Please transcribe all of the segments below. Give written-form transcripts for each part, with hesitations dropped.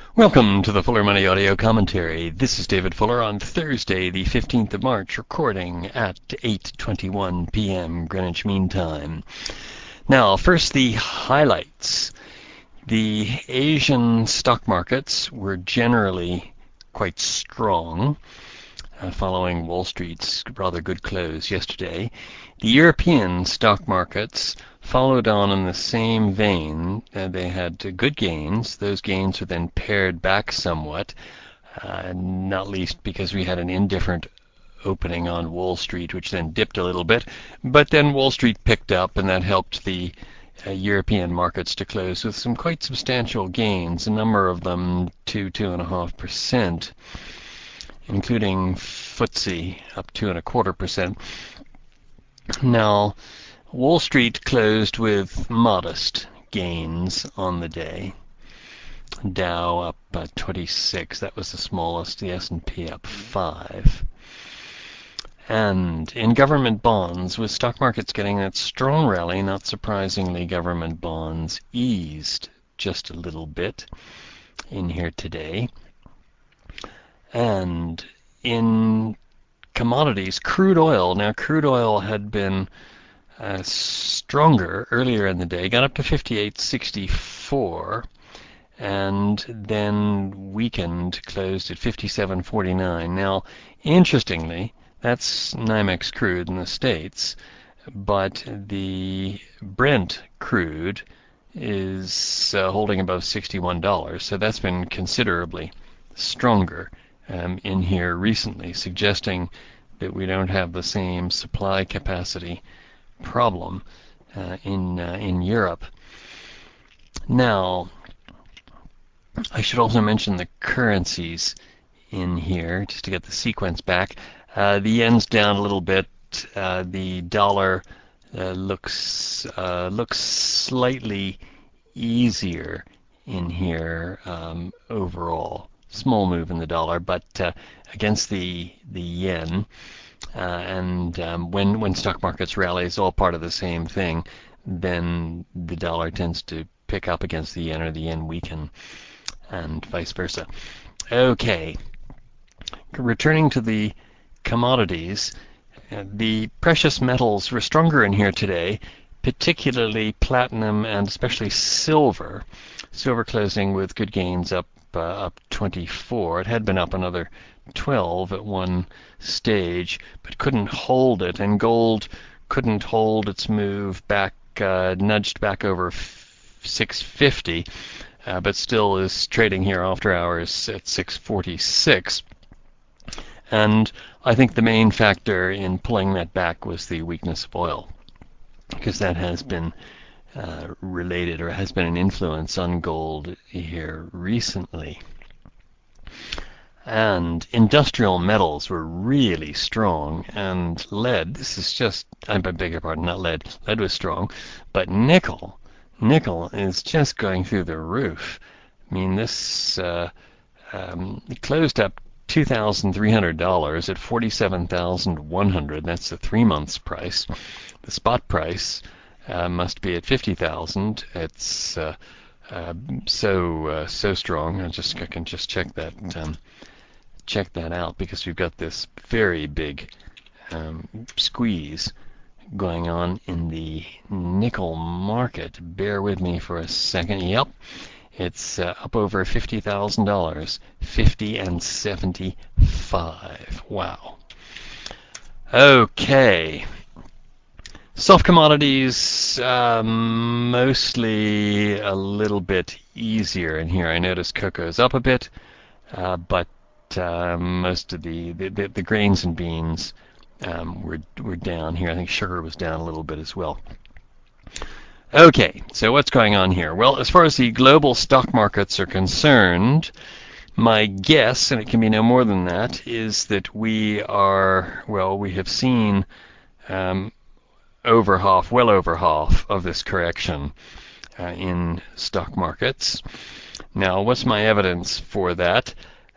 Welcome to the Fuller Money Audio Commentary. This is David Fuller on Thursday, the 15th of March, recording at 8:21 p.m. Greenwich Mean Time. Now, first the highlights. The Asian stock markets were generally quite strong, following Wall Street's rather good close yesterday. The European stock markets followed on in the same vein. They had good gains. Those gains were then pared back somewhat, not least because we had an indifferent opening on Wall Street, which then dipped a little bit. But then Wall Street picked up, and that helped the European markets to close with some quite substantial gains, a number of them 2.5%, including FTSE up 2.25%. Now, Wall Street closed with modest gains on the day. Dow up 26, that was the smallest. The S&P up 5. And in government bonds, with stock markets getting that strong rally, not surprisingly, government bonds eased just a little bit in here today. And in commodities, crude oil. Now, crude oil had been stronger earlier in the day, got up to 58.64, and then weakened, closed at 57.49. Now, interestingly, that's NYMEX crude in the States, but the Brent crude is holding above $61, so that's been considerably stronger in here recently, suggesting that we don't have the same supply capacity problem in Europe. Now, I should also mention the currencies in here, just to get the sequence back. The yen's down a little bit. The dollar looks slightly easier in here overall. Small move in the dollar, but against the yen. And when stock markets rally, it's all part of the same thing. Then the dollar tends to pick up against the yen, or the yen weaken, and vice versa. Okay, returning to the commodities, the precious metals were stronger in here today, particularly platinum and especially silver. Silver closing with good gains up 24. It had been up another 12 at one stage, but couldn't hold it. And gold couldn't hold its move back, nudged back over 650, but still is trading here after hours at 646. And I think the main factor in pulling that back was the weakness of oil, because that has been related, or has been an influence on gold here recently. And industrial metals were really strong, and lead, this is just, I beg your pardon, not lead, lead was strong, but nickel is just going through the roof. I mean, this closed up $2,300 at $47,100. That's the 3 months price. The spot price must be at 50,000. It's so strong. I can just check that out, because we've got this very big squeeze going on in the nickel market. Bear with me for a second. Yep, it's up over $50,000, 50 and 75. Wow. Okay. Soft commodities, mostly a little bit easier in here. I noticed cocoa's up a bit, but most of the grains and beans were down here. I think sugar was down a little bit as well. Okay, so what's going on here? Well, as far as the global stock markets are concerned, my guess, and it can be no more than that, is that we have seen well over half of this correction in stock markets. Now, what's my evidence for that?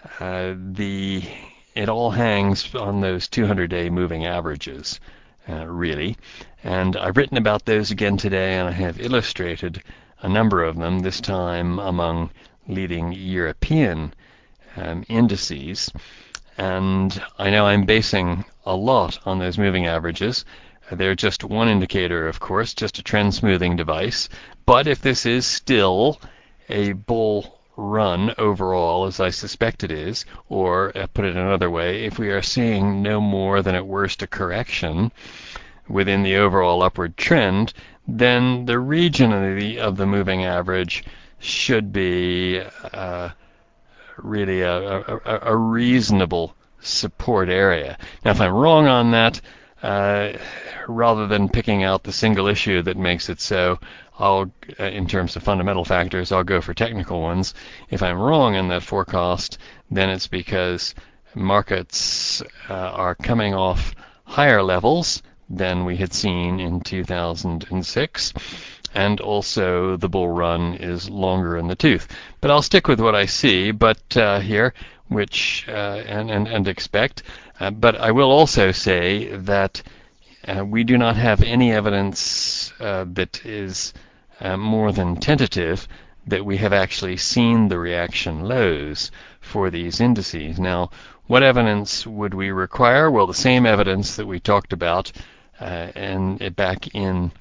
It all hangs on those 200-day moving averages, really. And I've written about those again today, and I have illustrated a number of them, this time among leading European indices. And I know I'm basing a lot on those moving averages. They're just one indicator, of course, just a trend smoothing device. But if this is still a bull run overall, as I suspect it is, or put it another way, if we are seeing no more than at worst a correction within the overall upward trend, then the region of the moving average should be really a reasonable support area. Now, if I'm wrong on that, rather than picking out the single issue that makes it so, I'll, in terms of fundamental factors, I'll go for technical ones. If I'm wrong in that forecast, then it's because markets are coming off higher levels than we had seen in 2006, and also the bull run is longer in the tooth. But I'll stick with what I see, but here, which and expect. But I will also say that we do not have any evidence that is more than tentative that we have actually seen the reaction lows for these indices. Now, what evidence would we require? Well, the same evidence that we talked about back in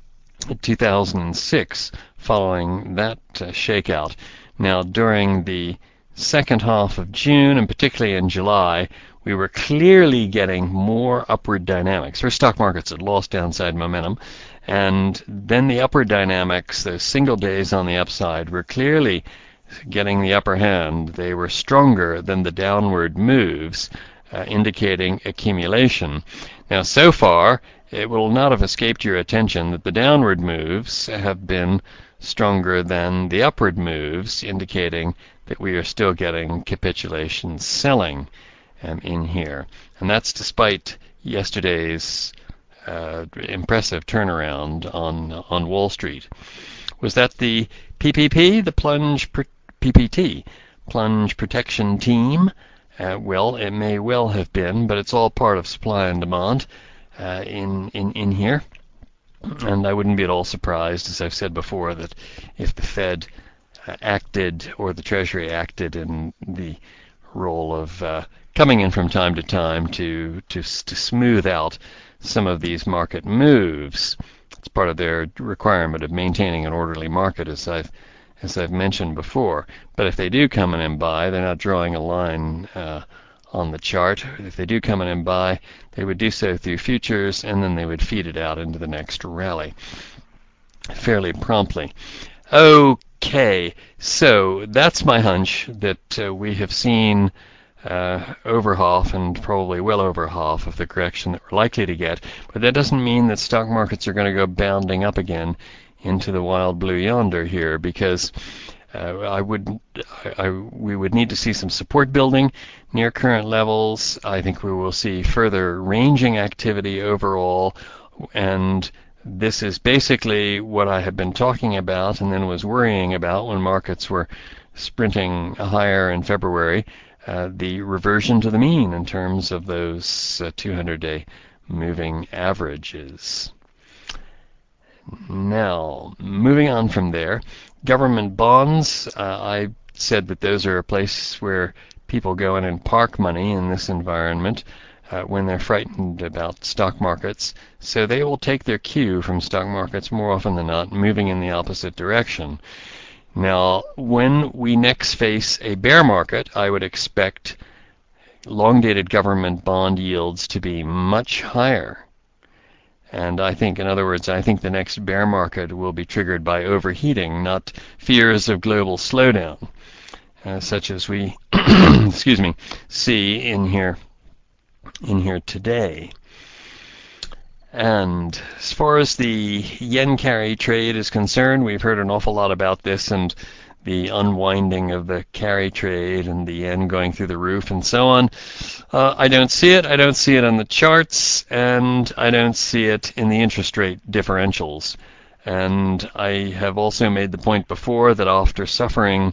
2006 following that shakeout. Now, during the second half of June, and particularly in July, we were clearly getting more upward dynamics. First, stock markets had lost downside momentum, and then the upward dynamics, those single days on the upside, were clearly getting the upper hand. They were stronger than the downward moves, indicating accumulation. Now, so far, it will not have escaped your attention that the downward moves have been stronger than the upward moves, indicating that we are still getting capitulation selling in here. And that's despite yesterday's impressive turnaround on Wall Street. Was that the PPP, the PPT, Plunge Protection Team? Well, it may well have been, but it's all part of supply and demand in here. And I wouldn't be at all surprised, as I've said before, that if the Fed acted or the Treasury acted in the role of coming in from time to time to smooth out some of these market moves. It's part of their requirement of maintaining an orderly market, as I've mentioned before. But if they do come in and buy, they're not drawing a line on the chart. If they do come in and buy, they would do so through futures, and then they would feed it out into the next rally fairly promptly. Okay, so that's my hunch that we have seen over half, and probably well over half, of the correction that we're likely to get. But that doesn't mean that stock markets are going to go bounding up again into the wild blue yonder here, because we would need to see some support building near current levels. I think we will see further ranging activity overall, and this is basically what I have been talking about and then was worrying about when markets were sprinting higher in February, the reversion to the mean in terms of those 200-day moving averages. Now, moving on from there, government bonds, I said that those are a place where people go in and park money in this environment when they're frightened about stock markets. So they will take their cue from stock markets more often than not, moving in the opposite direction. Now, when we next face a bear market, I would expect long-dated government bond yields to be much higher. And I think, in other words, I think the next bear market will be triggered by overheating, not fears of global slowdown, such as we see in here today. And as far as the yen carry trade is concerned, we've heard an awful lot about this and the unwinding of the carry trade and the yen going through the roof and so on. I don't see it. I don't see it on the charts, and I don't see it in the interest rate differentials. And I have also made the point before that after suffering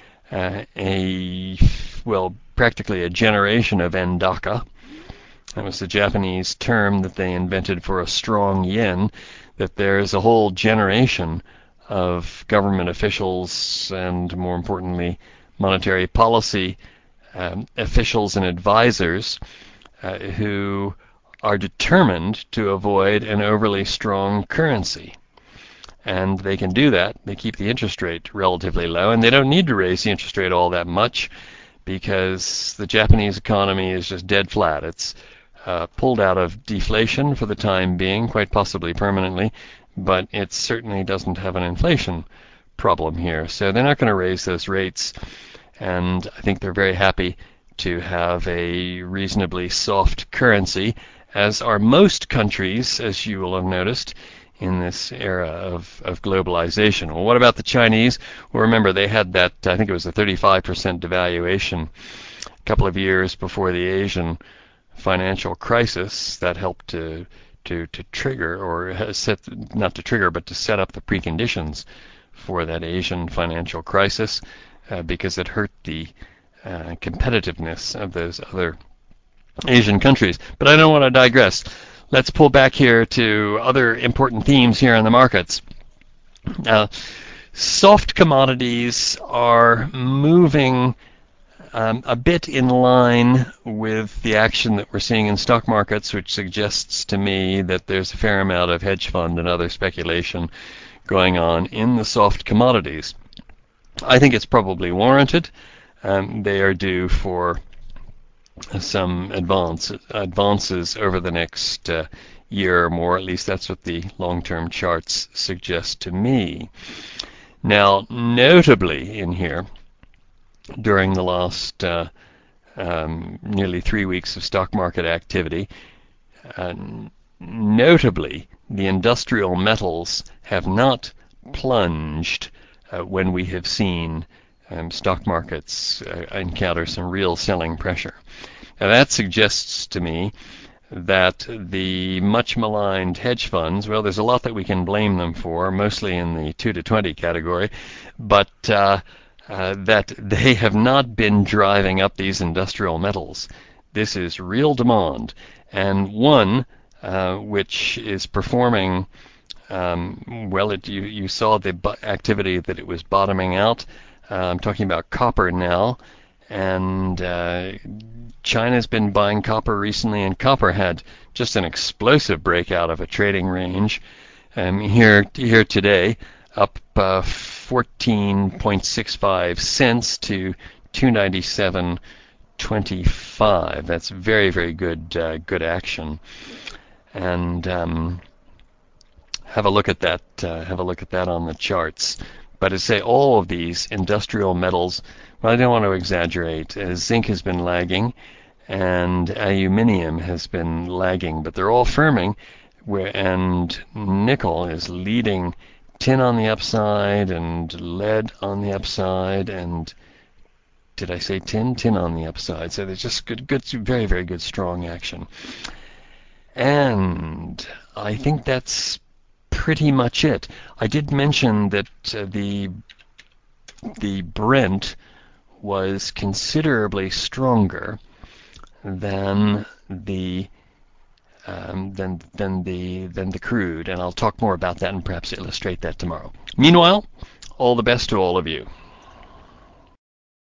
practically a generation of endaka, that was the Japanese term that they invented for a strong yen, that there's a whole generation of government officials and, more importantly, monetary policy officials and advisors who are determined to avoid an overly strong currency. And they can do that. They keep the interest rate relatively low, and they don't need to raise the interest rate all that much because the Japanese economy is just dead flat. It's pulled out of deflation for the time being, quite possibly permanently, but it certainly doesn't have an inflation problem here. So they're not going to raise those rates, and I think they're very happy to have a reasonably soft currency, as are most countries, as you will have noticed, in this era of globalization. Well, what about the Chinese? Well, remember, they had that, I think it was a 35% devaluation a couple of years before the Asian financial crisis that helped to trigger, or not to trigger, but to set up the preconditions for that Asian financial crisis because it hurt the competitiveness of those other Asian countries. But I don't want to digress. Let's pull back here to other important themes here in the markets. Soft commodities are moving a bit in line with the action that we're seeing in stock markets, which suggests to me that there's a fair amount of hedge fund and other speculation going on in the soft commodities. I think it's probably warranted. They are due for some advances over the next year or more. At least that's what the long-term charts suggest to me. Now, notably in here, during the last nearly 3 weeks of stock market activity, notably the industrial metals have not plunged when we have seen stock markets encounter some real selling pressure. Now that suggests to me that the much maligned hedge funds, well, there's a lot that we can blame them for, mostly in the 2 to 20 category, but that they have not been driving up these industrial metals. This is real demand, and one which is performing well. You saw the activity that it was bottoming out. I'm talking about copper now, and China's been buying copper recently, and copper had just an explosive breakout of a trading range here today, up 14.65 cents to 297.25. That's very, very good action, and have a look at that. Have a look at that on the charts. But to say all of these industrial metals, well, I don't want to exaggerate. Zinc has been lagging, and aluminium has been lagging, but they're all firming. And nickel is leading. Tin on the upside, and lead on the upside, and did I say tin? Tin on the upside. So there's just good, very, very good, strong action. And I think that's pretty much it. I did mention that the Brent was considerably stronger than the crude, and I'll talk more about that and perhaps illustrate that tomorrow. Meanwhile, all the best to all of you.